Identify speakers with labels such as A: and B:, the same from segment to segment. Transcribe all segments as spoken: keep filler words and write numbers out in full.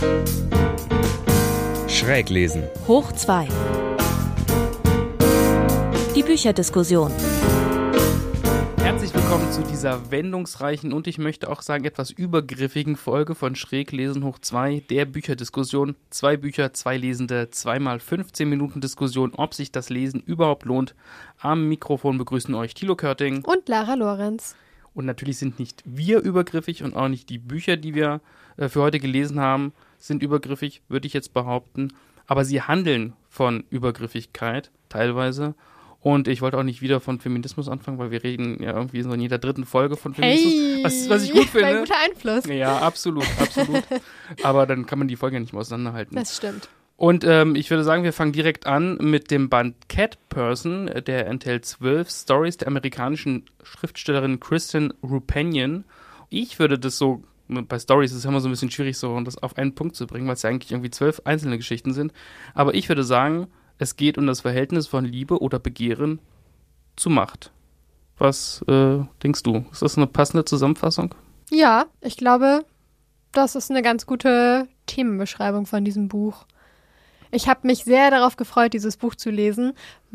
A: Schräglesen.
B: Hoch zwei. Die Bücherdiskussion.
C: Herzlich willkommen zu dieser wendungsreichen und ich möchte auch sagen etwas übergriffigen Folge von Schräglesen hoch zwei, der Bücherdiskussion. Zwei Bücher, zwei Lesende, zweimal fünfzehn Minuten Diskussion, ob sich das Lesen überhaupt lohnt. Am Mikrofon begrüßen euch Thilo Körting
D: und Lara Lorenz.
C: Und natürlich sind nicht wir übergriffig und auch nicht die Bücher, die wir äh, für heute gelesen haben, sind übergriffig, würde ich jetzt behaupten. Aber sie handeln von Übergriffigkeit teilweise. Und ich wollte auch nicht wieder von Feminismus anfangen, weil wir reden ja irgendwie so in jeder dritten Folge von Feminismus.
D: Hey,
C: was, was ich gut finde.
D: Ein guter Einfluss.
C: Ja, absolut, absolut. Aber dann kann man die Folge ja nicht mehr auseinanderhalten.
D: Das stimmt.
C: Und ähm, ich würde sagen, wir fangen direkt an mit dem Band Cat Person. Der enthält zwölf Stories der amerikanischen Schriftstellerin Kristen Roupenian. Ich würde das so, bei Stories ist es immer so ein bisschen schwierig, so das auf einen Punkt zu bringen, weil es ja eigentlich irgendwie zwölf einzelne Geschichten sind. Aber ich würde sagen, es geht um das Verhältnis von Liebe oder Begehren zu Macht. Was äh, denkst du? Ist das eine passende Zusammenfassung?
D: Ja, ich glaube, das ist eine ganz gute Themenbeschreibung von diesem Buch. Ich habe mich sehr darauf gefreut, dieses Buch zu lesen,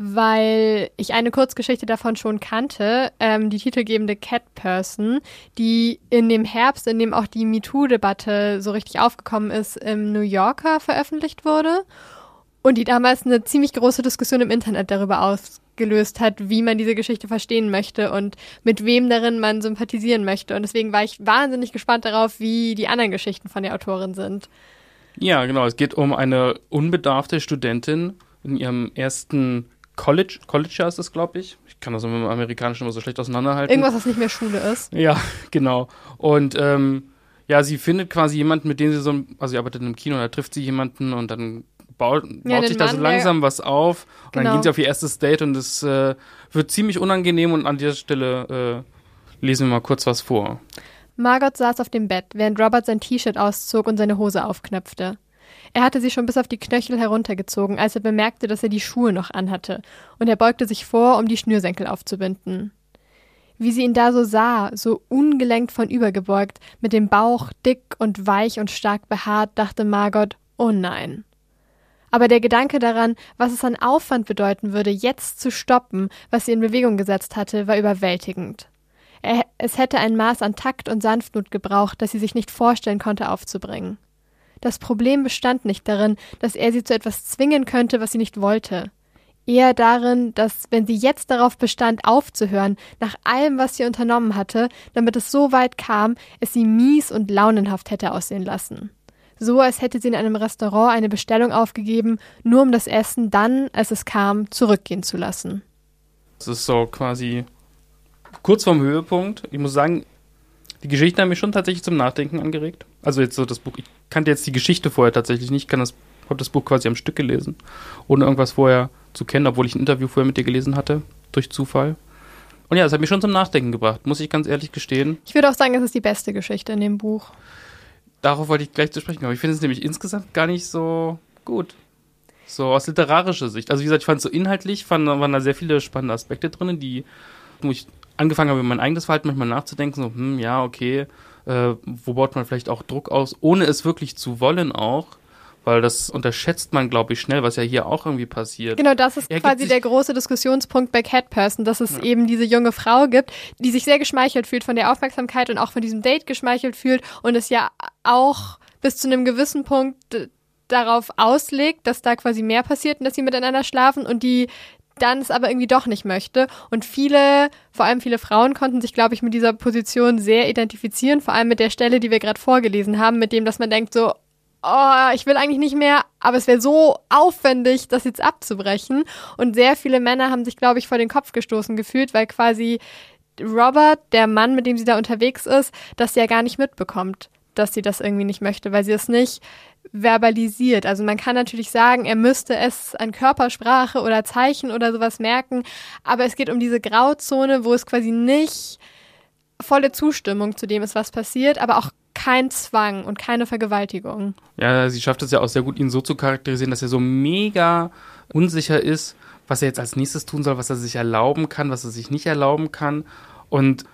D: weil ich eine Kurzgeschichte davon schon kannte, ähm, die titelgebende Cat Person, die in dem Herbst, in dem auch die MeToo-Debatte so richtig aufgekommen ist, im New Yorker veröffentlicht wurde. Und die damals eine ziemlich große Diskussion im Internet darüber ausgelöst hat, wie man diese Geschichte verstehen möchte und mit wem darin man sympathisieren möchte. Und deswegen war ich wahnsinnig gespannt darauf, wie die anderen Geschichten von der Autorin sind.
C: Ja, genau. Es geht um eine unbedarfte Studentin in ihrem ersten College. College ist es, glaube ich. Ich kann das mit dem Amerikanischen immer so schlecht auseinanderhalten.
D: Irgendwas, was nicht mehr Schule ist.
C: Ja, genau. Und ähm, ja, sie findet quasi jemanden, mit dem sie so, also sie arbeitet in einem Kino, da trifft sie jemanden und dann baut, baut
D: ja,
C: sich da so langsam was auf. Und
D: genau.
C: Dann gehen sie auf ihr erstes Date und es äh, wird ziemlich unangenehm und an dieser Stelle äh, lesen wir mal kurz was vor.
D: Margot saß auf dem Bett, während Robert sein T-Shirt auszog und seine Hose aufknöpfte. Er hatte sie schon bis auf die Knöchel heruntergezogen, als er bemerkte, dass er die Schuhe noch anhatte, und er beugte sich vor, um die Schnürsenkel aufzubinden. Wie sie ihn da so sah, so ungelenkt vornübergebeugt, mit dem Bauch dick und weich und stark behaart, dachte Margot, oh nein. Aber der Gedanke daran, was es an Aufwand bedeuten würde, jetzt zu stoppen, was sie in Bewegung gesetzt hatte, war überwältigend. Er, es hätte ein Maß an Takt und Sanftmut gebraucht, das sie sich nicht vorstellen konnte aufzubringen. Das Problem bestand nicht darin, dass er sie zu etwas zwingen könnte, was sie nicht wollte. Eher darin, dass, wenn sie jetzt darauf bestand, aufzuhören, nach allem, was sie unternommen hatte, damit es so weit kam, es sie mies und launenhaft hätte aussehen lassen. So, als hätte sie in einem Restaurant eine Bestellung aufgegeben, nur um das Essen dann, als es kam, zurückgehen zu lassen.
C: Das ist so quasi kurz vorm Höhepunkt. Ich muss sagen, die Geschichte hat mich schon tatsächlich zum Nachdenken angeregt. Also jetzt so das Buch, ich kannte jetzt die Geschichte vorher tatsächlich nicht, ich das, habe das Buch quasi am Stück gelesen, ohne irgendwas vorher zu kennen, obwohl ich ein Interview vorher mit dir gelesen hatte, durch Zufall. Und ja, es hat mich schon zum Nachdenken gebracht, muss ich ganz ehrlich gestehen.
D: Ich würde auch sagen, es ist die beste Geschichte in dem Buch.
C: Darauf wollte ich gleich zu sprechen kommen. Ich finde es nämlich insgesamt gar nicht so gut. So aus literarischer Sicht. Also wie gesagt, ich fand es so inhaltlich, fand, waren da sehr viele spannende Aspekte drin, die, wo ich angefangen habe, über mein eigenes Verhalten manchmal nachzudenken, so, hm, ja, okay, äh, wo baut man vielleicht auch Druck aus, ohne es wirklich zu wollen auch, weil das unterschätzt man, glaube ich, schnell, was ja hier auch irgendwie passiert.
D: Genau, das ist
C: er
D: quasi der große Diskussionspunkt bei Cat Person, dass es ja. eben diese junge Frau gibt, die sich sehr geschmeichelt fühlt von der Aufmerksamkeit und auch von diesem Date geschmeichelt fühlt und es ja auch bis zu einem gewissen Punkt d- darauf auslegt, dass da quasi mehr passiert und dass sie miteinander schlafen und die dann es aber irgendwie doch nicht möchte. Und viele, vor allem viele Frauen, konnten sich, glaube ich, mit dieser Position sehr identifizieren, vor allem mit der Stelle, die wir gerade vorgelesen haben, mit dem, dass man denkt so, oh, ich will eigentlich nicht mehr, aber es wäre so aufwendig, das jetzt abzubrechen. Und sehr viele Männer haben sich, glaube ich, vor den Kopf gestoßen gefühlt, weil quasi Robert, der Mann, mit dem sie da unterwegs ist, das ja gar nicht mitbekommt, dass sie das irgendwie nicht möchte, weil sie es nicht verbalisiert. Also man kann natürlich sagen, er müsste es an Körpersprache oder Zeichen oder sowas merken, aber es geht um diese Grauzone, wo es quasi nicht volle Zustimmung zu dem ist, was passiert, aber auch kein Zwang und keine Vergewaltigung.
C: Ja, sie schafft es ja auch sehr gut, ihn so zu charakterisieren, dass er so mega unsicher ist, was er jetzt als nächstes tun soll, was er sich erlauben kann, was er sich nicht erlauben kann. Und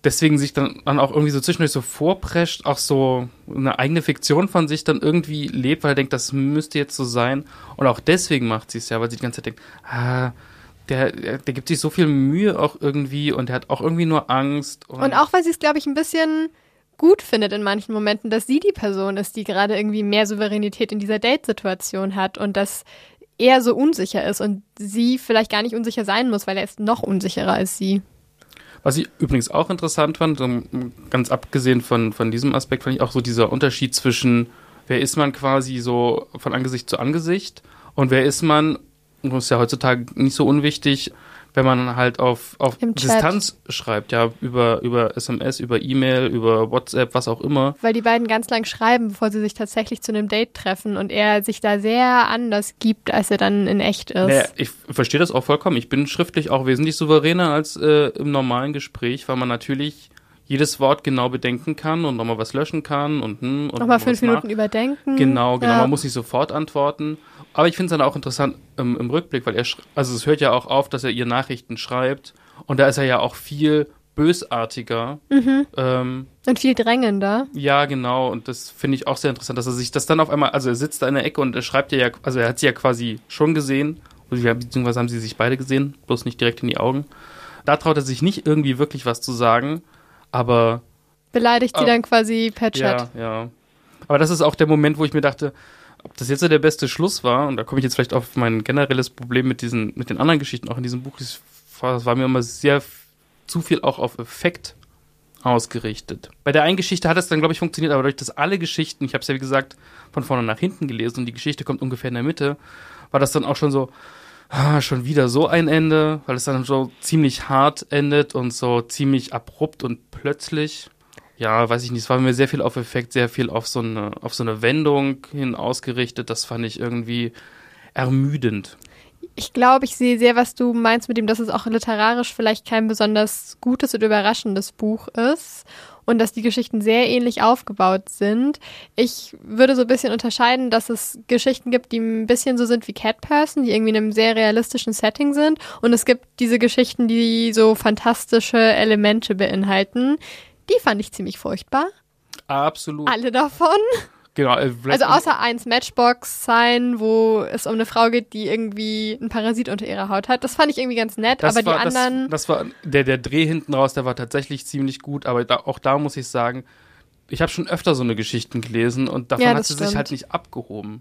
C: deswegen sich dann, dann auch irgendwie so zwischendurch so vorprescht, auch so eine eigene Fiktion von sich dann irgendwie lebt, weil er denkt, das müsste jetzt so sein. Und auch deswegen macht sie es ja, weil sie die ganze Zeit denkt, ah, der, der, der gibt sich so viel Mühe auch irgendwie und der hat auch irgendwie nur Angst. Und,
D: und auch, weil sie es, glaube ich, ein bisschen gut findet in manchen Momenten, dass sie die Person ist, die gerade irgendwie mehr Souveränität in dieser Date-Situation hat und dass er so unsicher ist und sie vielleicht gar nicht unsicher sein muss, weil er ist noch unsicherer als sie.
C: Was ich übrigens auch interessant fand, ganz abgesehen von, von diesem Aspekt, fand ich auch so dieser Unterschied zwischen, wer ist man quasi so von Angesicht zu Angesicht und wer ist man, und das ist ja heutzutage nicht so unwichtig, wenn man halt auf, auf Distanz schreibt, ja, über, über S M S, über E-Mail, über WhatsApp, was auch immer.
D: Weil die beiden ganz lang schreiben, bevor sie sich tatsächlich zu einem Date treffen und er sich da sehr anders gibt, als er dann in echt ist.
C: Naja, ich verstehe das auch vollkommen. Ich bin schriftlich auch wesentlich souveräner als äh, im normalen Gespräch, weil man natürlich jedes Wort genau bedenken kann und nochmal was löschen kann und hm, und
D: nochmal fünf Minuten überdenken.
C: Genau, genau.
D: Ja.
C: Man muss nicht sofort antworten. Aber ich finde es dann auch interessant ähm, im Rückblick, weil er, sch- also es hört ja auch auf, dass er ihr Nachrichten schreibt und da ist er ja auch viel bösartiger.
D: Mhm.
C: Ähm,
D: und viel drängender.
C: ja, genau. Und das finde ich auch sehr interessant, dass er sich das dann auf einmal, also er sitzt da in der Ecke und er schreibt ja, also er hat sie ja quasi schon gesehen, beziehungsweise haben sie sich beide gesehen, bloß nicht direkt in die Augen. Da traut er sich nicht irgendwie wirklich was zu sagen, aber
D: beleidigt sie
C: äh,
D: dann quasi per Chat.
C: Ja, ja. Aber das ist auch der Moment, wo ich mir dachte, ob das jetzt so der beste Schluss war, und da komme ich jetzt vielleicht auf mein generelles Problem mit diesen, mit den anderen Geschichten auch in diesem Buch, das war mir immer sehr f- zu viel auch auf Effekt ausgerichtet. Bei der einen Geschichte hat es dann, glaube ich, funktioniert, aber dadurch, dass alle Geschichten, ich habe es ja wie gesagt von vorne nach hinten gelesen und die Geschichte kommt ungefähr in der Mitte, war das dann auch schon so, ah, schon wieder so ein Ende, weil es dann so ziemlich hart endet und so ziemlich abrupt und plötzlich. Ja, weiß ich nicht, es war mir sehr viel auf Effekt, sehr viel auf so eine, auf so eine Wendung hin ausgerichtet. Das fand ich irgendwie ermüdend.
D: Ich glaube, ich sehe sehr, was du meinst mit dem, dass es auch literarisch vielleicht kein besonders gutes oder überraschendes Buch ist und dass die Geschichten sehr ähnlich aufgebaut sind. Ich würde so ein bisschen unterscheiden, dass es Geschichten gibt, die ein bisschen so sind wie Cat Person, die irgendwie in einem sehr realistischen Setting sind, und es gibt diese Geschichten, die so fantastische Elemente beinhalten. Die fand ich ziemlich furchtbar.
C: Absolut.
D: Alle davon.
C: Genau. Äh,
D: also außer eins Matchbox sein, wo es um eine Frau geht, die irgendwie einen Parasit unter ihrer Haut hat. Das fand ich irgendwie ganz nett, aber
C: war,
D: die anderen...
C: Das, das war der, der Dreh hinten raus, der war tatsächlich ziemlich gut, aber da, auch da muss ich sagen, ich habe schon öfter so eine Geschichten gelesen und davon
D: ja,
C: hat sie
D: stimmt.
C: sich halt nicht abgehoben.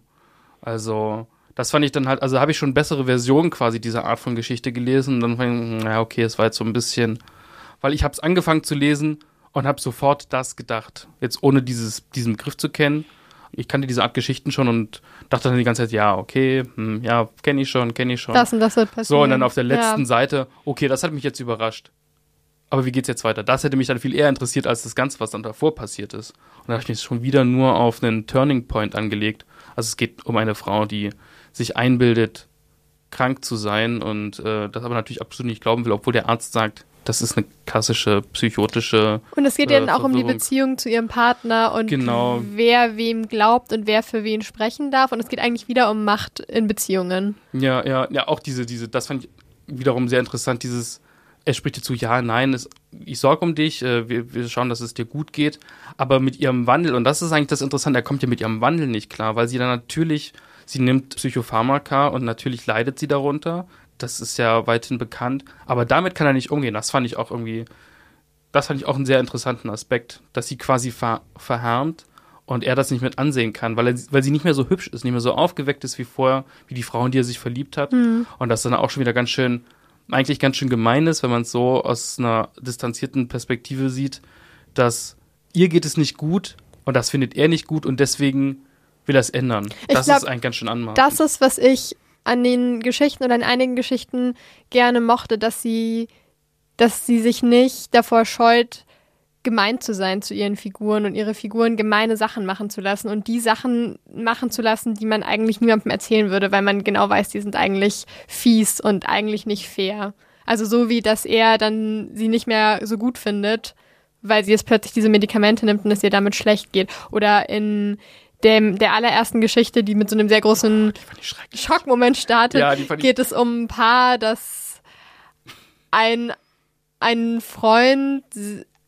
C: Also das fand ich dann halt, also habe ich schon bessere Versionen quasi dieser Art von Geschichte gelesen und dann fand ich, naja, okay, es war jetzt so ein bisschen, weil ich habe es angefangen zu lesen und habe sofort das gedacht, jetzt ohne dieses, diesen Begriff zu kennen. Ich kannte diese Art Geschichten schon und dachte dann die ganze Zeit, ja, okay, hm, ja, kenne ich schon, kenne ich schon.
D: Das und das wird passieren.
C: So, und dann auf der letzten
D: ja.
C: Seite, okay, das hat mich jetzt überrascht. Aber wie geht's jetzt weiter? Das hätte mich dann viel eher interessiert, als das Ganze, was dann davor passiert ist. Und da habe ich mich schon wieder nur auf einen Turning Point angelegt. Also es geht um eine Frau, die sich einbildet, krank zu sein und äh, das aber natürlich absolut nicht glauben will, obwohl der Arzt sagt, das ist eine klassische psychotische
D: Und es geht
C: äh,
D: ja dann auch um die
C: Verwirrung.
D: Beziehung zu ihrem Partner und
C: Genau.
D: wer wem glaubt und wer für wen sprechen darf. Und es geht eigentlich wieder um Macht in Beziehungen.
C: Ja, ja, ja, auch diese, diese, das fand ich wiederum sehr interessant, dieses, er spricht dir zu, ja, nein, es, ich sorge um dich, äh, wir, wir schauen, dass es dir gut geht, aber mit ihrem Wandel, und das ist eigentlich das Interessante, er kommt ja mit ihrem Wandel nicht klar, weil sie dann natürlich, sie nimmt Psychopharmaka und natürlich leidet sie darunter, das ist ja weithin bekannt, aber damit kann er nicht umgehen, das fand ich auch irgendwie, das fand ich auch einen sehr interessanten Aspekt, dass sie quasi ver, verhärmt und er das nicht mit ansehen kann, weil, er, weil sie nicht mehr so hübsch ist, nicht mehr so aufgeweckt ist wie vorher, wie die Frau, in die er sich verliebt hat,
D: Mhm.
C: und das dann auch schon wieder ganz schön, eigentlich ganz schön gemein ist, wenn man es so aus einer distanzierten Perspektive sieht, dass ihr geht es nicht gut und das findet er nicht gut und deswegen will er es ändern.
D: Ich
C: Das
D: glaub,
C: ist eigentlich ganz schön anmaßend.
D: Das ist, was ich an den Geschichten oder an einigen Geschichten gerne mochte, dass sie, dass sie sich nicht davor scheut, gemein zu sein zu ihren Figuren und ihre Figuren gemeine Sachen machen zu lassen und die Sachen machen zu lassen, die man eigentlich niemandem erzählen würde, weil man genau weiß, die sind eigentlich fies und eigentlich nicht fair. Also so wie, dass er dann sie nicht mehr so gut findet, weil sie jetzt plötzlich diese Medikamente nimmt und es ihr damit schlecht geht. Oder in dem, der allerersten Geschichte, die mit so einem sehr großen Schockmoment startet,
C: Ja, die fand ich-
D: geht es um ein Paar, das ein, ein Freund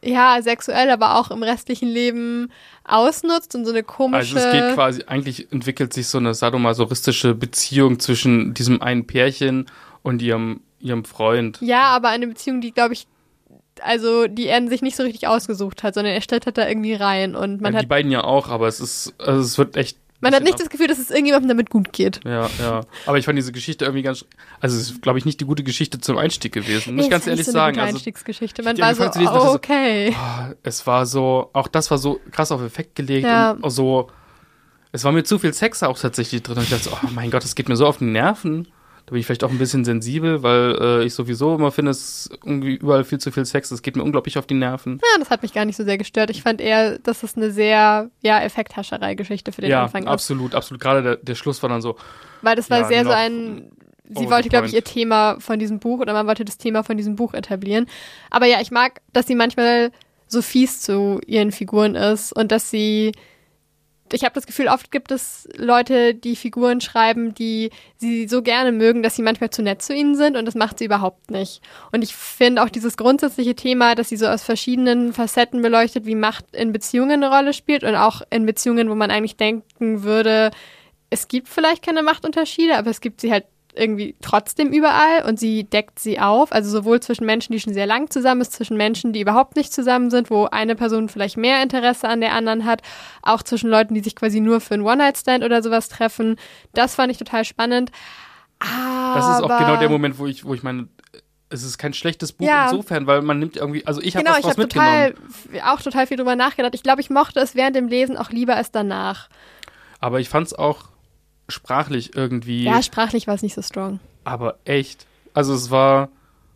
D: ja, sexuell, aber auch im restlichen Leben ausnutzt und so eine komische...
C: Also es geht quasi, eigentlich entwickelt sich so eine sadomasochistische Beziehung zwischen diesem einen Pärchen und ihrem, ihrem Freund.
D: Ja, aber eine Beziehung, die, glaube ich, also die er sich nicht so richtig ausgesucht hat, sondern er stellt da irgendwie rein und man
C: ja,
D: hat...
C: Die beiden ja auch, aber es ist, also es wird echt...
D: Man hat nicht das Gefühl, dass es irgendjemandem damit gut geht.
C: Ja, ja. Aber ich fand diese Geschichte irgendwie ganz, also es ist, glaube ich, nicht die gute Geschichte zum Einstieg gewesen. Muss ich ganz ehrlich
D: so
C: sagen.
D: Eine
C: also,
D: Einstiegsgeschichte. Man
C: ich
D: war so,
C: lesen,
D: oh,
C: so,
D: okay.
C: Oh, es war so, auch das war so krass auf Effekt gelegt
D: Ja.
C: und so, es war mir zu viel Sex auch tatsächlich drin. Und ich dachte so, oh mein Gott, das geht mir so auf die Nerven. Da bin ich vielleicht auch ein bisschen sensibel, weil äh, ich sowieso immer finde, es ist irgendwie überall viel zu viel Sex. Das geht mir unglaublich auf die Nerven.
D: Ja, das hat mich gar nicht so sehr gestört. Ich fand eher, dass es eine sehr, ja, Effekthascherei-Geschichte für den
C: ja,
D: Anfang ist.
C: Ja, absolut, absolut. Gerade der, der Schluss war dann so.
D: Weil das war
C: ja,
D: sehr so ein, sie wollte, glaube ich, ihr
C: point.
D: Thema von diesem Buch oder man wollte das Thema von diesem Buch etablieren. Aber ja, ich mag, dass sie manchmal so fies zu ihren Figuren ist und dass sie, ich habe das Gefühl, oft gibt es Leute, die Figuren schreiben, die sie so gerne mögen, dass sie manchmal zu nett zu ihnen sind und das macht sie überhaupt nicht. Und ich finde auch dieses grundsätzliche Thema, dass sie so aus verschiedenen Facetten beleuchtet, wie Macht in Beziehungen eine Rolle spielt und auch in Beziehungen, wo man eigentlich denken würde, es gibt vielleicht keine Machtunterschiede, aber es gibt sie halt irgendwie trotzdem überall und sie deckt sie auf, also sowohl zwischen Menschen, die schon sehr lang zusammen ist, zwischen Menschen, die überhaupt nicht zusammen sind, wo eine Person vielleicht mehr Interesse an der anderen hat, auch zwischen Leuten, die sich quasi nur für einen One-Night-Stand oder sowas treffen. Das fand ich total spannend. Aber
C: das ist auch genau der Moment, wo ich, wo ich meine, es ist kein schlechtes Buch
D: ja.
C: insofern, weil man nimmt irgendwie, also ich habe
D: genau,
C: was draus
D: ich habe
C: mitgenommen.
D: auch total viel drüber nachgedacht. Ich glaube, ich mochte es während dem Lesen auch lieber als danach.
C: Aber ich fand es auch sprachlich irgendwie.
D: Ja, sprachlich war es nicht so strong.
C: Aber echt. Also es war,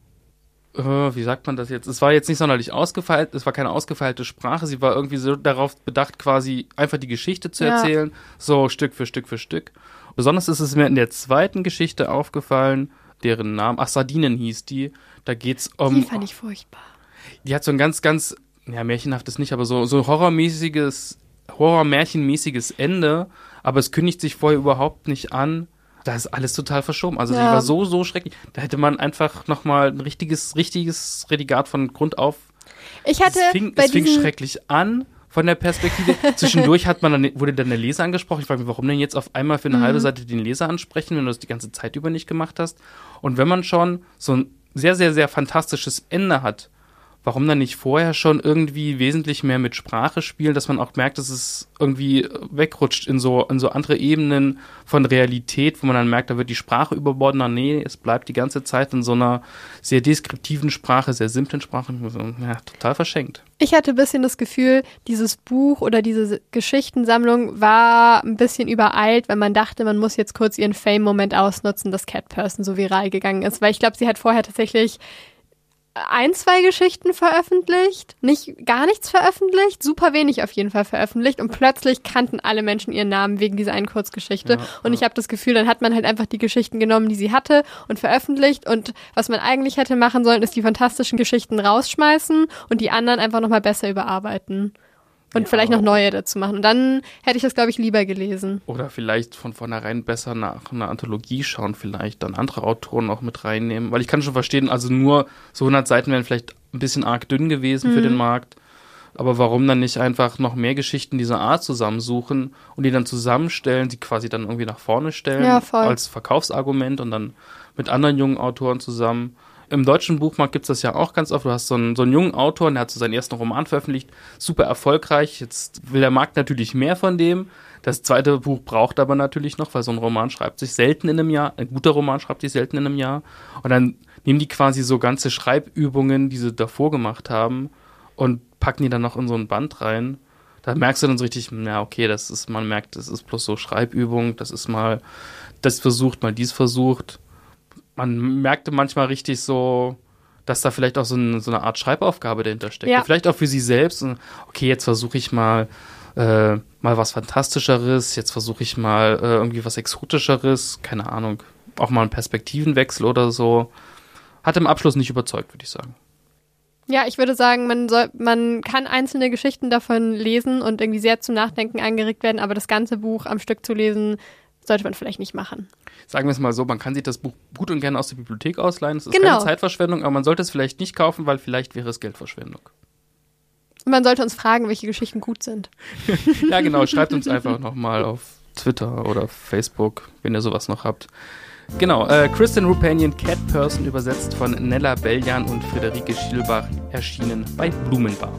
C: äh, wie sagt man das jetzt? Es war jetzt nicht sonderlich ausgefeilt, es war keine ausgefeilte Sprache, sie war irgendwie so darauf bedacht, quasi einfach die Geschichte zu
D: Ja.
C: erzählen, so Stück für Stück für Stück. Besonders ist es mir in der zweiten Geschichte aufgefallen, deren Namen, ach, Sardinen hieß die, da geht's um...
D: Die fand ich furchtbar.
C: Die hat so ein ganz, ganz, ja, märchenhaftes nicht, aber so, so horrormäßiges, horrormärchenmäßiges Ende, aber es kündigt sich vorher überhaupt nicht an. Da ist alles total verschoben. Also
D: Ja.
C: die war so, so schrecklich. Da hätte man einfach nochmal ein richtiges, richtiges Redigat von Grund auf.
D: Ich hatte
C: es fing,
D: bei
C: es fing
D: diesen,
C: schrecklich an von der Perspektive. Zwischendurch hat man dann, wurde dann der Leser angesprochen. Ich frage mich, warum denn jetzt auf einmal für eine
D: Mhm.
C: halbe Seite den Leser ansprechen, wenn du das die ganze Zeit über nicht gemacht hast? Und wenn man schon so ein sehr, sehr, sehr fantastisches Ende hat, warum dann nicht vorher schon irgendwie wesentlich mehr mit Sprache spielen, dass man auch merkt, dass es irgendwie wegrutscht in so, in so andere Ebenen von Realität, wo man dann merkt, da wird die Sprache überbordener. Nee, es bleibt die ganze Zeit in so einer sehr deskriptiven Sprache, sehr simplen Sprache. Ja, total verschenkt.
D: Ich hatte ein bisschen das Gefühl, dieses Buch oder diese Geschichtensammlung war ein bisschen übereilt, weil man dachte, man muss jetzt kurz ihren Fame-Moment ausnutzen, dass Cat Person so viral gegangen ist. Weil ich glaube, sie hat vorher tatsächlich ein, zwei Geschichten veröffentlicht, nicht gar nichts veröffentlicht, super wenig auf jeden Fall veröffentlicht und plötzlich kannten alle Menschen ihren Namen wegen dieser einen Kurzgeschichte.
C: Ja,
D: und
C: ja.
D: ich habe das Gefühl, dann hat man halt einfach die Geschichten genommen, die sie hatte und veröffentlicht und was man eigentlich hätte machen sollen, ist die fantastischen Geschichten rausschmeißen und die anderen einfach nochmal besser überarbeiten. Und
C: Ja.
D: vielleicht noch neue dazu machen. Und dann hätte ich das, glaube ich, lieber gelesen.
C: Oder vielleicht von vornherein besser nach einer Anthologie schauen, vielleicht dann andere Autoren auch mit reinnehmen. Weil ich kann schon verstehen, also nur so hundert Seiten wären vielleicht ein bisschen arg dünn gewesen
D: Mhm.
C: für den Markt. Aber warum dann nicht einfach noch mehr Geschichten dieser Art zusammensuchen und die dann zusammenstellen, die quasi dann irgendwie nach vorne stellen
D: Ja, voll.
C: als Verkaufsargument und dann mit anderen jungen Autoren zusammen. Im deutschen Buchmarkt gibt es das ja auch ganz oft. Du hast so einen, so einen jungen Autor, der hat so seinen ersten Roman veröffentlicht, super erfolgreich. Jetzt will der Markt natürlich mehr von dem. Das zweite Buch braucht aber natürlich noch, weil so ein Roman schreibt sich selten in einem Jahr. Ein guter Roman schreibt sich selten in einem Jahr. Und dann nehmen die quasi so ganze Schreibübungen, die sie davor gemacht haben, und packen die dann noch in so ein Band rein. Da merkst du dann so richtig, na okay, das ist, man merkt, das ist bloß so Schreibübung, das ist mal das versucht, mal dies versucht. Man merkte manchmal richtig so, dass da vielleicht auch so, ein, so eine Art Schreibaufgabe dahinter steckt.
D: Ja.
C: Vielleicht auch für sie selbst. Und, okay, jetzt versuche ich mal äh, mal was Fantastischeres, jetzt versuche ich mal äh, irgendwie was Exotischeres, keine Ahnung, auch mal einen Perspektivenwechsel oder so. Hat im Abschluss nicht überzeugt, würde ich sagen.
D: Ja, ich würde sagen, man soll, man kann einzelne Geschichten davon lesen und irgendwie sehr zum Nachdenken angeregt werden, aber das ganze Buch am Stück zu lesen, sollte man vielleicht nicht machen.
C: Sagen wir es mal so, man kann sich das Buch gut und gerne aus der Bibliothek ausleihen. Es ist
D: Genau.
C: keine Zeitverschwendung, aber man sollte es vielleicht nicht kaufen, weil vielleicht wäre es Geldverschwendung.
D: Und man sollte uns fragen, welche Geschichten gut sind.
C: Ja, genau. Schreibt uns einfach nochmal auf Twitter oder Facebook, wenn ihr sowas noch habt. Genau, äh, Kristen Roupenian, Cat Person, übersetzt von Nella Beljan und Friederike Schielbach, erschienen bei Blumenbar.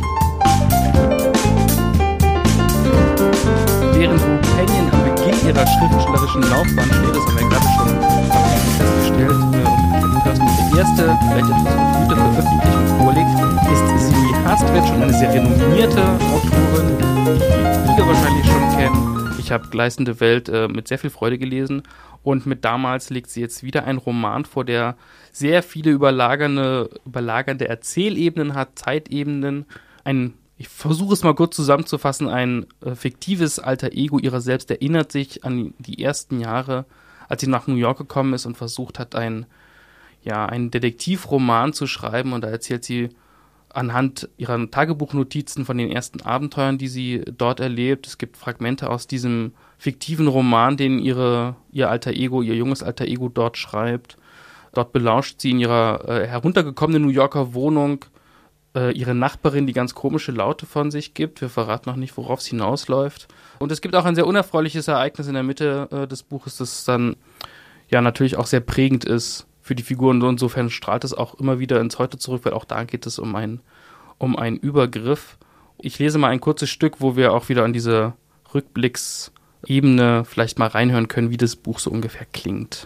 C: Während Roupenian am Beginn ihrer schriftstellerischen Laufbahn steht, das haben wir gerade schon festgestellt, äh, und Cat Person die erste, vielleicht etwas verfrühte Veröffentlichung vorlegt, ist Simi Hastvedt schon eine sehr renommierte Autorin, die viele wahrscheinlich schon kennen. Ich habe Gleißende Welt äh, mit sehr viel Freude gelesen. Und mit Damals legt sie jetzt wieder einen Roman vor, der sehr viele überlagernde, überlagernde Erzählebenen hat, Zeitebenen. Ein, ich versuche es mal kurz zusammenzufassen, ein äh, fiktives alter Ego ihrer selbst erinnert sich an die ersten Jahre, als sie nach New York gekommen ist und versucht hat, ein, ja, einen Detektivroman zu schreiben. Und da erzählt sie anhand ihrer Tagebuchnotizen von den ersten Abenteuern, die sie dort erlebt. Es gibt Fragmente aus diesem fiktiven Roman, den ihre, ihr alter Ego, ihr junges alter Ego dort schreibt. Dort belauscht sie in ihrer äh, heruntergekommenen New Yorker Wohnung äh, ihre Nachbarin, die ganz komische Laute von sich gibt. Wir verraten noch nicht, worauf es hinausläuft. Und es gibt auch ein sehr unerfreuliches Ereignis in der Mitte äh, des Buches, das dann ja natürlich auch sehr prägend ist für die Figuren. Und insofern strahlt es auch immer wieder ins Heute zurück, weil auch da geht es um, ein, um einen Übergriff. Ich lese mal ein kurzes Stück, wo wir auch wieder an diese Rückblicksebene vielleicht mal reinhören können, wie das Buch so ungefähr klingt.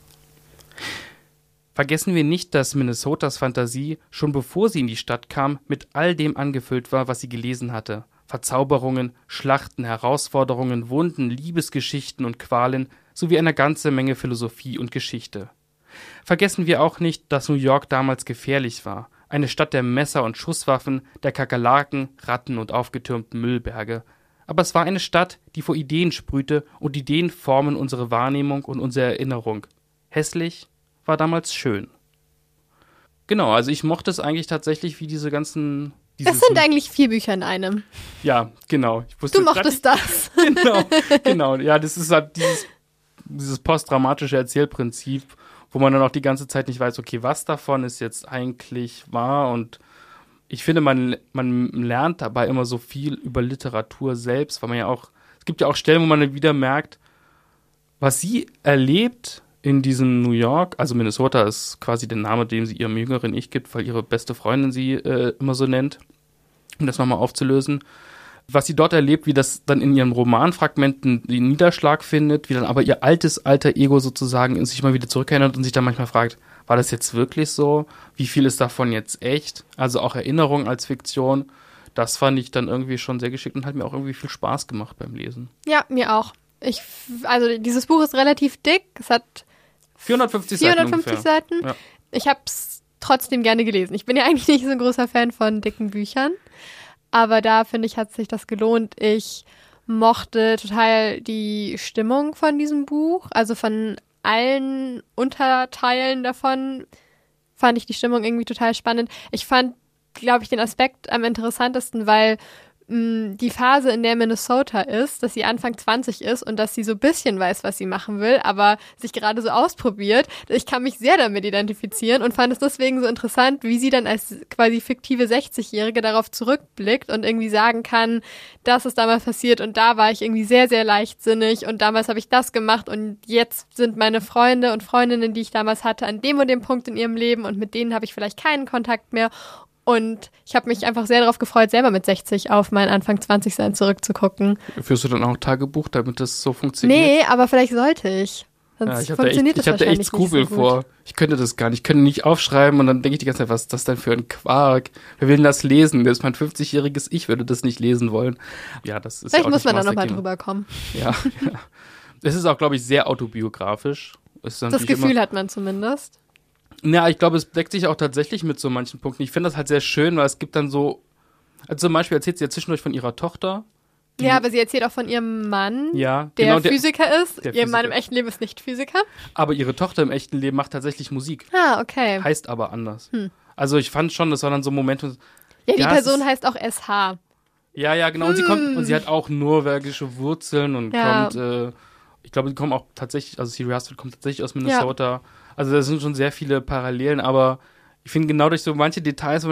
C: Vergessen wir nicht, dass Minnesotas Fantasie, schon bevor sie in die Stadt kam, mit all dem angefüllt war, was sie gelesen hatte. Verzauberungen, Schlachten, Herausforderungen, Wunden, Liebesgeschichten und Qualen, sowie eine ganze Menge Philosophie und Geschichte. Vergessen wir auch nicht, dass New York damals gefährlich war. Eine Stadt der Messer und Schusswaffen, der Kakerlaken, Ratten und aufgetürmten Müllberge. Aber es war eine Stadt, die vor Ideen sprühte, und Ideen formen unsere Wahrnehmung und unsere Erinnerung. Hässlich war damals schön. Genau, also ich mochte es eigentlich tatsächlich, wie diese ganzen...
D: Das sind eigentlich vier Bücher in einem.
C: Ja, genau. Ich wusste
D: du mochtest das.
C: Genau, genau. Ja, das ist halt dieses, dieses posttraumatische Erzählprinzip, wo man dann auch die ganze Zeit nicht weiß, okay, was davon ist jetzt eigentlich wahr. Und ich finde, man, man lernt dabei immer so viel über Literatur selbst, weil man ja auch, es gibt ja auch Stellen, wo man dann wieder merkt, was sie erlebt in diesem New York, also Minnesota ist quasi der Name, den sie ihrem jüngeren Ich gibt, weil ihre beste Freundin sie äh, immer so nennt, um das nochmal aufzulösen. Was sie dort erlebt, wie das dann in ihren Romanfragmenten den Niederschlag findet, wie dann aber ihr altes, alter Ego sozusagen in sich mal wieder zurückerinnert und sich dann manchmal fragt, war das jetzt wirklich so? Wie viel ist davon jetzt echt? Also auch Erinnerung als Fiktion. Das fand ich dann irgendwie schon sehr geschickt und hat mir auch irgendwie viel Spaß gemacht beim Lesen.
D: Ja, mir auch. Ich, also dieses Buch ist relativ dick. Es hat
C: vierhundertfünfzig,
D: vierhundertfünfzig
C: Seiten.
D: Seiten.
C: Ja.
D: Ich habe es trotzdem gerne gelesen. Ich bin ja eigentlich nicht so ein großer Fan von dicken Büchern. Aber da, finde ich, hat sich das gelohnt. Ich mochte total die Stimmung von diesem Buch. Also von allen Unterteilen davon fand ich die Stimmung irgendwie total spannend. Ich fand, glaube ich, den Aspekt am interessantesten, weil mh, die Phase, in der Minnesota ist, dass sie Anfang zwanzig ist und dass sie so ein bisschen weiß, was sie machen will, aber sich gerade so ausprobiert. Ich kann mich sehr damit identifizieren und fand es deswegen so interessant, wie sie dann als quasi fiktive sechzigjährige darauf zurückblickt und irgendwie sagen kann, das ist damals passiert und da war ich irgendwie sehr, sehr leichtsinnig und damals habe ich das gemacht und jetzt sind meine Freunde und Freundinnen, die ich damals hatte, an dem und dem Punkt in ihrem Leben und mit denen habe ich vielleicht keinen Kontakt mehr. Und ich habe mich einfach sehr darauf gefreut, selber mit sechzig auf mein Anfang zwanzig sein zurückzugucken.
C: Führst du dann auch Tagebuch, damit das so funktioniert?
D: Nee, aber vielleicht sollte ich. Sonst
C: ja, ich
D: funktioniert
C: echt,
D: das
C: ich hab da echt Skrupel
D: so
C: vor. Ich könnte das gar nicht. Ich könnte nicht aufschreiben und dann denke ich die ganze Zeit, was ist das denn für ein Quark? Wer will denn das lesen? Das ist mein fünfzigjähriges Ich, würde das nicht lesen wollen. Ja, das ist
D: Vielleicht
C: ja auch
D: muss man da
C: Maß
D: nochmal
C: der
D: drüber kommen.
C: Ja, ja. Es ist auch, glaube ich, sehr autobiografisch. Es ist
D: Das Gefühl
C: immer,
D: hat man zumindest.
C: Ja, ich glaube, es deckt sich auch tatsächlich mit so manchen Punkten. Ich finde das halt sehr schön, weil es gibt dann so, also zum Beispiel erzählt sie ja zwischendurch von ihrer Tochter.
D: Ja, aber sie erzählt auch von ihrem Mann,
C: ja,
D: der
C: genau, der,
D: Physiker ist.
C: der
D: Ihr Mann
C: Physiker.
D: im echten Leben ist nicht Physiker.
C: Aber ihre Tochter im echten Leben macht tatsächlich Musik.
D: Ah, okay.
C: Heißt aber anders.
D: Hm.
C: Also ich fand schon, das war dann so Momente.
D: Ja, die
C: ja, es
D: Person
C: ist,
D: heißt auch S H.
C: Ja, ja, genau. Und sie kommt, und sie hat auch norwegische Wurzeln und
D: Ja.
C: kommt, äh, ich glaube, die kommen auch tatsächlich, also Siri Hastvedt kommt tatsächlich aus Minnesota. Ja. Also da sind schon sehr viele Parallelen, aber ich finde genau durch so manche Details, wo man denkt,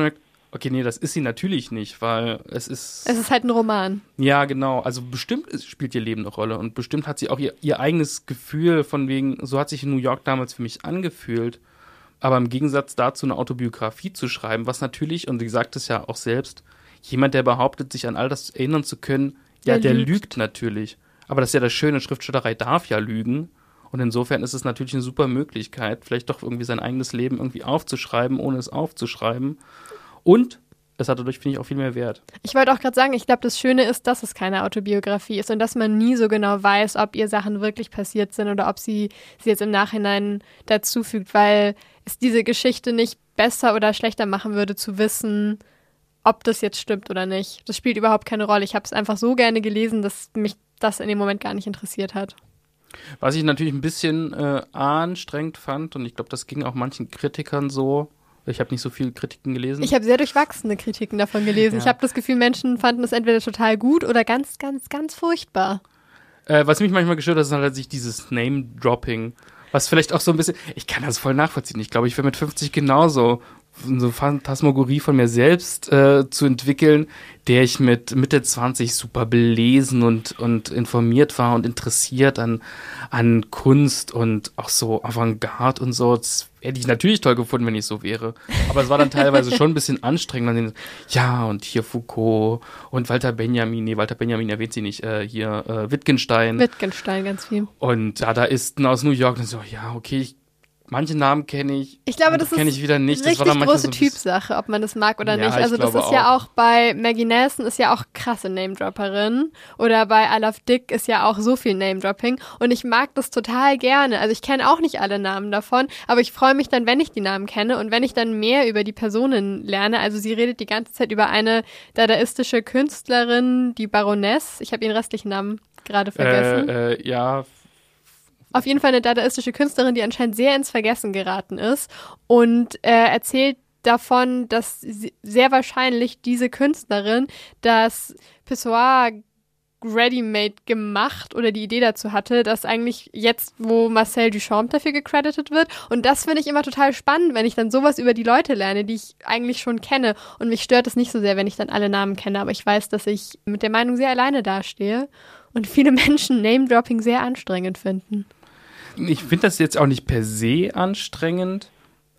C: Okay, nee, das ist sie natürlich nicht, weil es ist...
D: Es ist halt ein Roman.
C: Ja, genau. Also bestimmt ist, spielt ihr Leben eine Rolle und bestimmt hat sie auch ihr, ihr eigenes Gefühl von wegen, so hat sich in New York damals für mich angefühlt. Aber im Gegensatz dazu eine Autobiografie zu schreiben, was natürlich, und sie sagt es ja auch selbst, jemand, der behauptet, sich an all das erinnern zu können, ja, der, der lügt. lügt natürlich. Aber das ist ja das Schöne, Schriftstellerei darf ja lügen. Und insofern ist es natürlich eine super Möglichkeit, vielleicht doch irgendwie sein eigenes Leben irgendwie aufzuschreiben, ohne es aufzuschreiben. Und es hat dadurch, finde ich, auch viel mehr Wert.
D: Ich wollte auch gerade sagen, ich glaube, das Schöne ist, dass es keine Autobiografie ist und dass man nie so genau weiß, ob ihr Sachen wirklich passiert sind oder ob sie sie jetzt im Nachhinein dazufügt, weil es diese Geschichte nicht besser oder schlechter machen würde, zu wissen, ob das jetzt stimmt oder nicht. Das spielt überhaupt keine Rolle. Ich habe es einfach so gerne gelesen, dass mich das in dem Moment gar nicht interessiert hat.
C: Was ich natürlich ein bisschen äh, anstrengend fand, und ich glaube, das ging auch manchen Kritikern so, ich habe nicht so viele Kritiken gelesen.
D: Ich habe sehr durchwachsene Kritiken davon gelesen. Ja. Ich habe das Gefühl, Menschen fanden es entweder total gut oder ganz, ganz, ganz furchtbar.
C: Äh, was mich manchmal gestört hat, ist halt sich dieses Name-Dropping, was vielleicht auch so ein bisschen, ich kann das voll nachvollziehen. Ich glaube, ich wäre mit fünfzig genauso, so Phantasmagorie von mir selbst äh, zu entwickeln, der ich mit Mitte zwanzig super belesen und, und informiert war und interessiert an, an Kunst und auch so Avantgarde und so. Das hätte ich natürlich toll gefunden, wenn ich so wäre. Aber es war dann teilweise schon ein bisschen anstrengend. Dann, ja, und hier Foucault und Walter Benjamin, nee, Walter Benjamin erwähnt sie nicht, äh, hier äh, Wittgenstein.
D: Wittgenstein, ganz viel.
C: Und Dadaisten aus New York. Und so, ja, okay, ich manche Namen kenne ich,
D: ich glaube, das
C: kenne ich wieder nicht.
D: Richtig
C: das war dann
D: große
C: so
D: Typsache, ob man das mag oder
C: ja,
D: nicht. Also das ist
C: auch.
D: ja auch bei Maggie Nelson ist ja auch krasse Name-Dropperin oder bei I Love Dick ist ja auch so viel Name-Dropping und ich mag das total gerne. Also ich kenne auch nicht alle Namen davon, aber ich freue mich dann, wenn ich die Namen kenne und wenn ich dann mehr über die Personen lerne. Also sie redet die ganze Zeit über eine dadaistische Künstlerin, die Baroness. Ich habe ihren restlichen Namen gerade vergessen.
C: Äh, äh, ja,
D: Auf jeden Fall eine dadaistische Künstlerin, die anscheinend sehr ins Vergessen geraten ist und äh, erzählt davon, dass sehr wahrscheinlich diese Künstlerin das Pissoir ready-made gemacht oder die Idee dazu hatte, dass eigentlich jetzt, wo Marcel Duchamp dafür gecredited wird. Und das finde ich immer total spannend, wenn ich dann sowas über die Leute lerne, die ich eigentlich schon kenne. Und mich stört es nicht so sehr, wenn ich dann alle Namen kenne, aber ich weiß, dass ich mit der Meinung sehr alleine dastehe und viele Menschen Name-Dropping sehr anstrengend finden.
C: Ich finde das jetzt auch nicht per se anstrengend,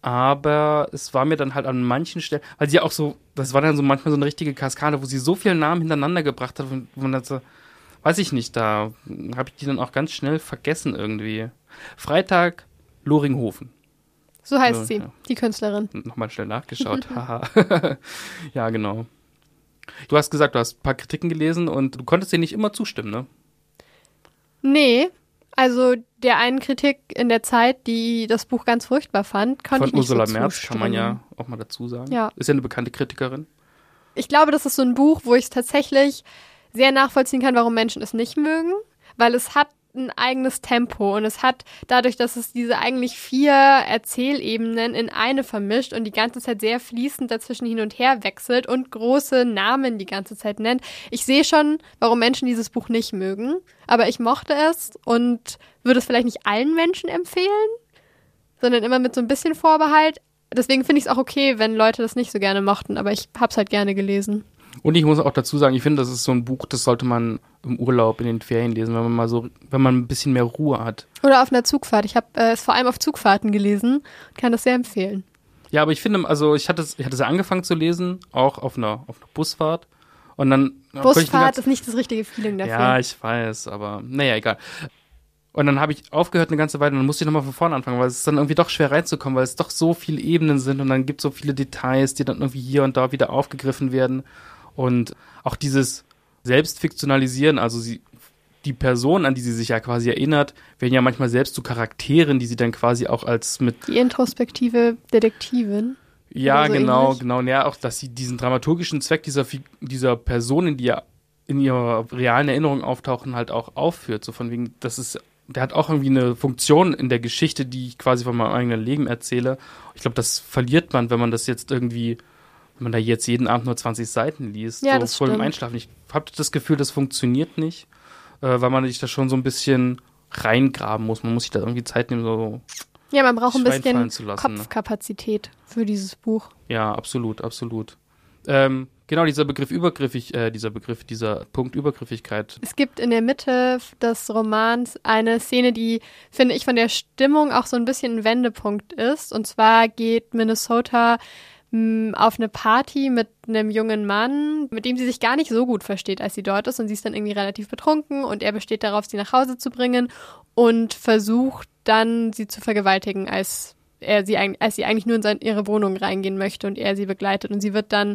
C: aber es war mir dann halt an manchen Stellen, weil sie ja auch so, das war dann so manchmal so eine richtige Kaskade, wo sie so viele Namen hintereinander gebracht hat, wo man dann so, weiß ich nicht, da habe ich die dann auch ganz schnell vergessen irgendwie. Freitag, Loringhofen.
D: So heißt
C: so,
D: sie,
C: ja.
D: Die Künstlerin.
C: Nochmal schnell nachgeschaut, haha. Ja, genau. Du hast gesagt, du hast ein paar Kritiken gelesen und du konntest denen nicht immer zustimmen, ne?
D: Nee. Also der einen Kritik in der Zeit, die das Buch ganz furchtbar fand, konnte ich nicht so
C: Von
D: zustimmen.
C: Ursula Merz kann man ja auch mal dazu sagen.
D: Ja.
C: Ist ja eine bekannte Kritikerin.
D: Ich glaube, das ist so ein Buch, wo ich es tatsächlich sehr nachvollziehen kann, warum Menschen es nicht mögen, weil es hat ein eigenes Tempo und es hat dadurch, dass es diese eigentlich vier Erzählebenen in eine vermischt und die ganze Zeit sehr fließend dazwischen hin und her wechselt und große Namen die ganze Zeit nennt. Ich sehe schon, warum Menschen dieses Buch nicht mögen, aber ich mochte es und würde es vielleicht nicht allen Menschen empfehlen, sondern immer mit so ein bisschen Vorbehalt. Deswegen finde ich es auch okay, wenn Leute das nicht so gerne mochten, aber ich habe es halt gerne gelesen.
C: Und ich muss auch dazu sagen, ich finde, das ist so ein Buch, das sollte man im Urlaub, in den Ferien lesen, wenn man mal so, wenn man ein bisschen mehr Ruhe hat.
D: Oder auf einer Zugfahrt. Ich habe äh, es vor allem auf Zugfahrten gelesen und kann das sehr empfehlen.
C: Ja, aber ich finde, also ich hatte es, ich hatte es ja angefangen zu lesen, auch auf einer, auf einer Busfahrt. Und dann
D: Busfahrt ist nicht das richtige Feeling dafür.
C: Ja, ich weiß, aber naja, egal. Und dann habe ich aufgehört eine ganze Weile und dann musste ich nochmal von vorne anfangen, weil es ist dann irgendwie doch schwer reinzukommen, weil es doch so viele Ebenen sind und dann gibt es so viele Details, die dann irgendwie hier und da wieder aufgegriffen werden. Und auch dieses Selbstfiktionalisieren, also sie, die Person, an die sie sich ja quasi erinnert, werden ja manchmal selbst zu Charakteren, die sie dann quasi auch als mit...
D: Die introspektive Detektivin.
C: Ja,
D: so
C: genau,
D: ähnlich.
C: genau. Ja, auch, dass sie diesen dramaturgischen Zweck dieser, dieser Personen, die ja in ihrer realen Erinnerung auftauchen, halt auch aufführt. So von wegen, das ist, der hat auch irgendwie eine Funktion in der Geschichte, die ich quasi von meinem eigenen Leben erzähle. Ich glaube, das verliert man, wenn man das jetzt irgendwie... wenn man da jetzt jeden Abend nur zwanzig Seiten liest,
D: ja,
C: so
D: das
C: vor dem
D: stimmt.
C: Einschlafen. Ich habe das Gefühl, das funktioniert nicht, äh, weil man sich da schon so ein bisschen reingraben muss. Man muss sich da irgendwie Zeit nehmen, so
D: Ja, man braucht ein
C: sich
D: bisschen
C: reinfallen zu lassen, ne?
D: Kopfkapazität für dieses Buch.
C: Ja, absolut, absolut. Ähm, genau, dieser Begriff übergriffig, äh, dieser Begriff, dieser Punkt Übergriffigkeit.
D: Es gibt in der Mitte des Romans eine Szene, die, finde ich, von der Stimmung auch so ein bisschen ein Wendepunkt ist. Und zwar geht Minnesota mh, auf eine Party mit einem jungen Mann, mit dem sie sich gar nicht so gut versteht, als sie dort ist. Und sie ist dann irgendwie relativ betrunken und er besteht darauf, sie nach Hause zu bringen und versucht dann, sie zu vergewaltigen, als er sie, als sie eigentlich nur in seine, ihre Wohnung reingehen möchte und er sie begleitet. Und sie wird dann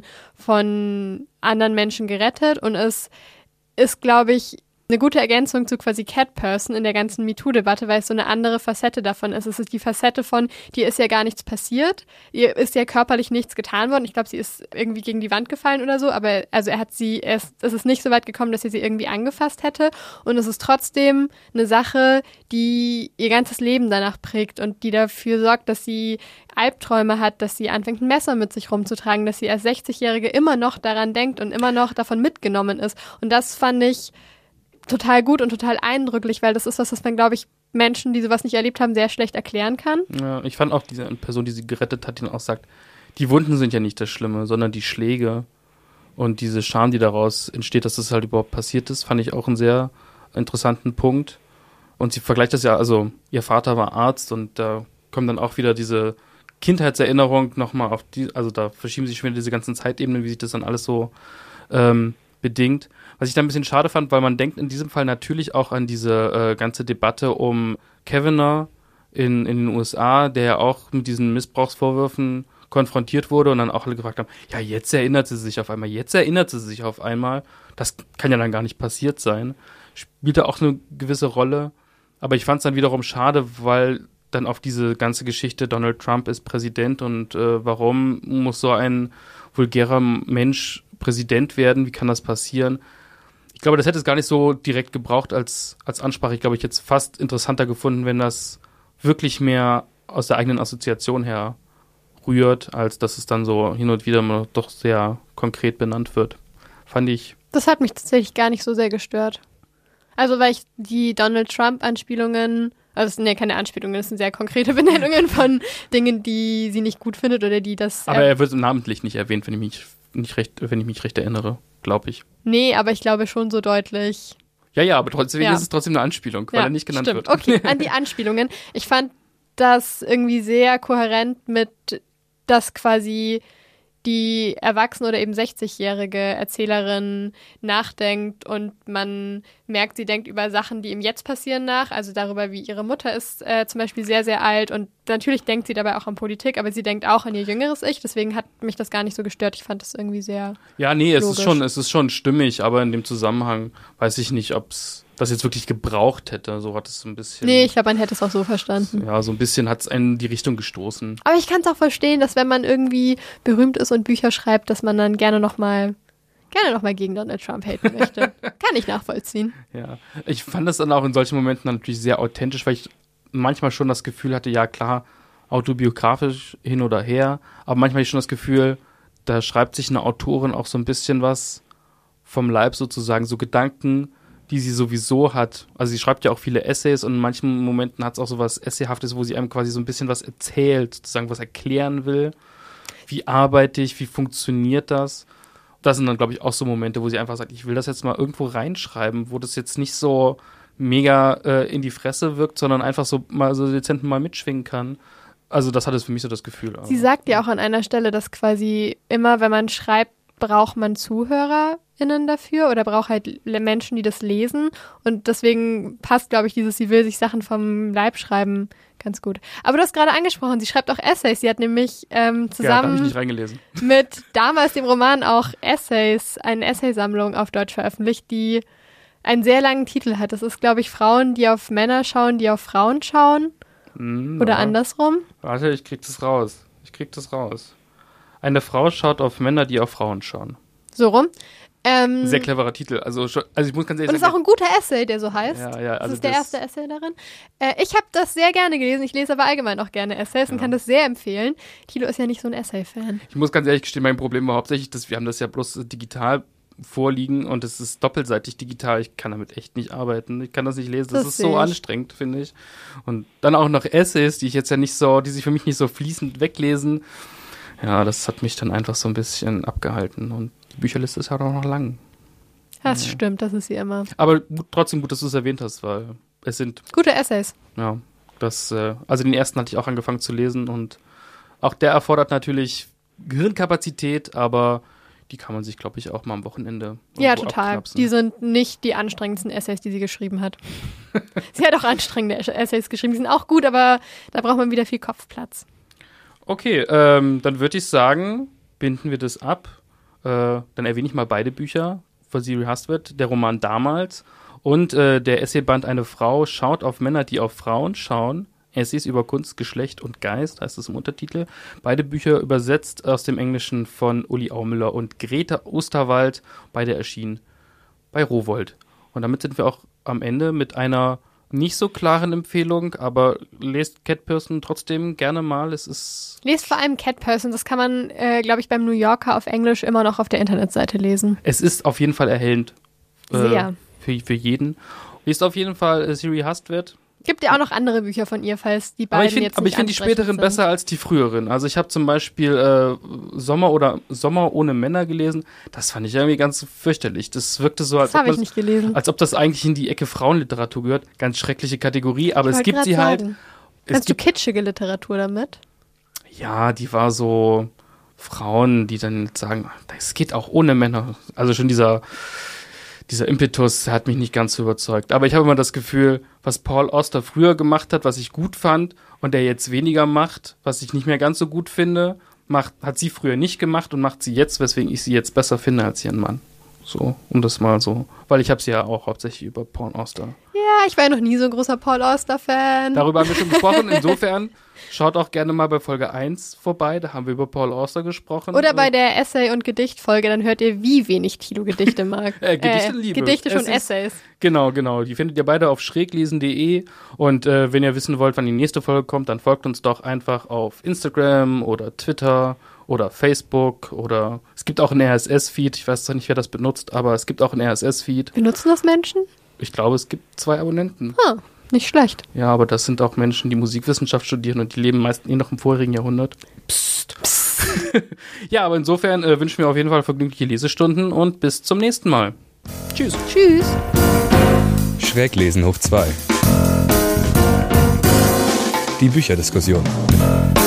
D: von anderen Menschen gerettet und es ist, glaube ich, eine gute Ergänzung zu quasi Cat Person in der ganzen MeToo-Debatte, weil es so eine andere Facette davon ist. Es ist die Facette von, dir ist ja gar nichts passiert, ihr ist ja körperlich nichts getan worden. Ich glaube, sie ist irgendwie gegen die Wand gefallen oder so, aber also er hat sie, er ist, es ist nicht so weit gekommen, dass er sie irgendwie angefasst hätte. Und es ist trotzdem eine Sache, die ihr ganzes Leben danach prägt und die dafür sorgt, dass sie Albträume hat, dass sie anfängt, ein Messer mit sich rumzutragen, dass sie als sechzigjährige immer noch daran denkt und immer noch davon mitgenommen ist. Und das fand ich total gut und total eindrücklich, weil das ist was, was man, glaube ich, Menschen, die sowas nicht erlebt haben, sehr schlecht erklären kann.
C: Ja, ich fand auch diese Person, die sie gerettet hat, die dann auch sagt, die Wunden sind ja nicht das Schlimme, sondern die Schläge und diese Scham, die daraus entsteht, dass das halt überhaupt passiert ist, fand ich auch einen sehr interessanten Punkt. Und sie vergleicht das ja, also ihr Vater war Arzt und da kommt dann auch wieder diese Kindheitserinnerung nochmal auf die, also da verschieben sich schon wieder diese ganzen Zeitebenen, wie sich das dann alles so ähm, bedingt. Was ich da ein bisschen schade fand, weil man denkt in diesem Fall natürlich auch an diese äh, ganze Debatte um Kavanaugh in, in den U S A, der ja auch mit diesen Missbrauchsvorwürfen konfrontiert wurde und dann auch alle gefragt haben, ja, jetzt erinnert sie sich auf einmal, jetzt erinnert sie sich auf einmal. Das kann ja dann gar nicht passiert sein. Spielte auch eine gewisse Rolle, aber ich fand es dann wiederum schade, weil dann auf diese ganze Geschichte, Donald Trump ist Präsident und äh, warum muss so ein vulgärer Mensch Präsident werden, wie kann das passieren? Ich glaube, das hätte es gar nicht so direkt gebraucht als, als Ansprache. Ich glaube, ich hätte es fast interessanter gefunden, wenn das wirklich mehr aus der eigenen Assoziation her rührt, als dass es dann so hin und wieder mal doch sehr konkret benannt wird. Fand ich.
D: Das hat mich tatsächlich gar nicht so sehr gestört. Also, weil ich die Donald Trump-Anspielungen, also es sind ja keine Anspielungen, das sind sehr konkrete Benennungen von Dingen, die sie nicht gut findet oder die das.
C: Aber er wird namentlich nicht erwähnt, wenn ich mich nicht recht, wenn ich mich recht erinnere, glaube ich.
D: Nee, aber ich glaube schon so deutlich.
C: Ja, ja, aber trotzdem
D: ja.
C: ist es trotzdem eine Anspielung, weil
D: ja,
C: er nicht genannt
D: stimmt.
C: wird.
D: Okay, an die Anspielungen. Ich fand das irgendwie sehr kohärent mit, dass quasi die erwachsene oder eben sechzigjährige Erzählerin nachdenkt und man merkt, sie denkt über Sachen, die im Jetzt passieren nach, also darüber, wie ihre Mutter ist äh, zum Beispiel sehr, sehr alt und natürlich denkt sie dabei auch an Politik, aber sie denkt auch an ihr jüngeres Ich, deswegen hat mich das gar nicht so gestört. Ich fand das irgendwie sehr
C: Ja, nee, es
D: logisch.
C: ist schon, es ist schon stimmig, aber in dem Zusammenhang weiß ich nicht, ob es das jetzt wirklich gebraucht hätte. So hat es so ein bisschen.
D: Nee, ich glaube, man hätte es auch so verstanden.
C: Ja, so ein bisschen hat es einen in die Richtung gestoßen.
D: Aber ich kann es auch verstehen, dass wenn man irgendwie berühmt ist und Bücher schreibt, dass man dann gerne nochmal gerne noch mal gegen Donald Trump haten möchte. Kann ich nachvollziehen.
C: Ja, ich fand das dann auch in solchen Momenten natürlich sehr authentisch, weil ich manchmal schon das Gefühl hatte, ja klar, autobiografisch hin oder her, aber manchmal hatte ich schon das Gefühl, da schreibt sich eine Autorin auch so ein bisschen was vom Leib sozusagen, so Gedanken, die sie sowieso hat. Also sie schreibt ja auch viele Essays und in manchen Momenten hat es auch so was Essayhaftes, wo sie einem quasi so ein bisschen was erzählt, sozusagen was erklären will. Wie arbeite ich, wie funktioniert das? Das sind dann, glaube ich, auch so Momente, wo sie einfach sagt, ich will das jetzt mal irgendwo reinschreiben, wo das jetzt nicht so mega äh, in die Fresse wirkt, sondern einfach so mal so dezent mal mitschwingen kann. Also das hat es für mich so das Gefühl.
D: Sie sagt ja auch an einer Stelle, dass quasi immer, wenn man schreibt, braucht man ZuhörerInnen dafür oder braucht halt Menschen, die das lesen. Und deswegen passt, glaube ich, dieses, sie will sich Sachen vom Leib schreiben, ganz gut. Aber du hast gerade angesprochen, sie schreibt auch Essays. Sie hat nämlich ähm, zusammen
C: ja, da hab ich nicht reingelesen.
D: mit damals dem Roman auch Essays, eine Essaysammlung auf Deutsch veröffentlicht, die einen sehr langen Titel hat. Das ist, glaube ich, Frauen, die auf Männer schauen, die auf Frauen schauen.
C: Hm,
D: oder
C: ja.
D: andersrum.
C: Warte, ich krieg das raus. Ich krieg das raus. Eine Frau schaut auf Männer, die auf Frauen schauen.
D: So rum. Ähm,
C: Sehr cleverer Titel. Also, schon, also ich muss ganz ehrlich
D: und es ist
C: sagen.
D: auch ein guter Essay, der so heißt.
C: Ja, ja, also
D: das ist der
C: das-
D: erste Essay darin. Äh, ich habe das sehr gerne gelesen. Ich lese aber allgemein auch gerne Essays und
C: Ja.
D: kann das sehr empfehlen. Tilo ist ja nicht so ein Essay-Fan.
C: Ich muss ganz ehrlich gestehen, mein Problem war hauptsächlich, dass wir haben das ja bloß digital vorliegen und es ist doppelseitig digital. Ich kann damit echt nicht arbeiten. Ich kann das nicht lesen. Das,
D: Das
C: ist
D: sehe
C: so
D: ich.
C: anstrengend, finde ich. Und dann auch noch Essays, die ich jetzt ja nicht so, die sich für mich nicht so fließend weglesen. Ja, das hat mich dann einfach so ein bisschen abgehalten. Und die Bücherliste ist halt auch noch lang.
D: Das
C: Ja.
D: stimmt, das ist sie immer.
C: Aber gut, trotzdem gut, dass du es erwähnt hast, weil es sind,
D: Gute Essays.
C: ja, das, äh, also den ersten hatte ich auch angefangen zu lesen und auch der erfordert natürlich Gehirnkapazität, aber die kann man sich, glaube ich, auch mal am Wochenende
D: Ja,
C: irgendwo
D: total.
C: abknapsen.
D: Die sind nicht die anstrengendsten Essays, die sie geschrieben hat. Sie hat auch anstrengende Essays geschrieben, die sind auch gut, aber da braucht man wieder viel Kopfplatz.
C: Okay, ähm, dann würde ich sagen, binden wir das ab. Äh, dann erwähne ich mal beide Bücher von Siri Hustvedt, der Roman Damals und äh, der Essayband Eine Frau schaut auf Männer, die auf Frauen schauen. Essays über Kunst, Geschlecht und Geist, heißt es im Untertitel. Beide Bücher übersetzt aus dem Englischen von Uli Aumüller und Greta Osterwald. Beide erschienen bei Rowohlt. Und damit sind wir auch am Ende mit einer nicht so klaren Empfehlung, aber lest Cat Person trotzdem gerne mal. Es ist
D: Lest vor allem Cat Person, das kann man, äh, glaube ich, beim New Yorker auf Englisch immer noch auf der Internetseite lesen.
C: Es ist auf jeden Fall erhellend.
D: Sehr.
C: Äh, für, für jeden. Liest auf jeden Fall äh, Siri Hustvedt.
D: Gibt ja auch noch andere Bücher von ihr, falls die beiden
C: Aber ich finde
D: jetzt
C: aber
D: nicht
C: ich find die
D: ansprechend
C: späteren
D: sind.
C: besser als die früheren. Also ich habe zum Beispiel äh, Sommer oder Sommer ohne Männer gelesen. Das fand ich irgendwie ganz fürchterlich. Das wirkte so, als
D: Das
C: ob,
D: habe ich
C: man-
D: nicht gelesen.
C: als ob das eigentlich in die Ecke Frauenliteratur gehört. Ganz schreckliche Kategorie, aber
D: Ich
C: es
D: wollte
C: gibt
D: grad
C: sie halt.
D: sagen.
C: Es
D: Kannst du
C: gibt,
D: kitschige Literatur damit?
C: ja, die war so Frauen, die dann sagen, es geht auch ohne Männer. Also schon dieser dieser Impetus hat mich nicht ganz so überzeugt. Aber ich habe immer das Gefühl, was Paul Auster früher gemacht hat, was ich gut fand und der jetzt weniger macht, was ich nicht mehr ganz so gut finde, macht, hat sie früher nicht gemacht und macht sie jetzt, weswegen ich sie jetzt besser finde als ihren Mann. So, um das mal so, weil ich habe sie ja auch hauptsächlich über Paul Auster.
D: Ja, ich war ja noch nie so ein großer Paul Auster-Fan.
C: Darüber haben wir schon gesprochen. Insofern schaut auch gerne mal bei Folge eins vorbei, da haben wir über Paul Auster gesprochen.
D: Oder bei der Essay- und Gedichtfolge, dann hört ihr, wie wenig Tilo Gedichte mag.
C: Äh, Gedichte liebe.
D: Gedichte schon
C: Essays.
D: Essays.
C: Genau, genau. Die findet ihr beide auf schräglesen punkt de und äh, wenn ihr wissen wollt, wann die nächste Folge kommt, dann folgt uns doch einfach auf Instagram oder Twitter oder Facebook oder es gibt auch einen R S S-Feed. Ich weiß zwar nicht, wer das benutzt, aber es gibt auch einen R S S-Feed.
D: Benutzen das Menschen?
C: Ich glaube, es gibt zwei Abonnenten.
D: Hm, nicht schlecht.
C: Ja, aber das sind auch Menschen, die Musikwissenschaft studieren und die leben meist eh noch im vorigen Jahrhundert. Psst. Psst. Ja, aber insofern äh, wünschen wir auf jeden Fall vergnügliche Lesestunden und bis zum nächsten Mal. Tschüss.
D: Tschüss.
A: Schräglesen hoch zwei. Die Bücherdiskussion.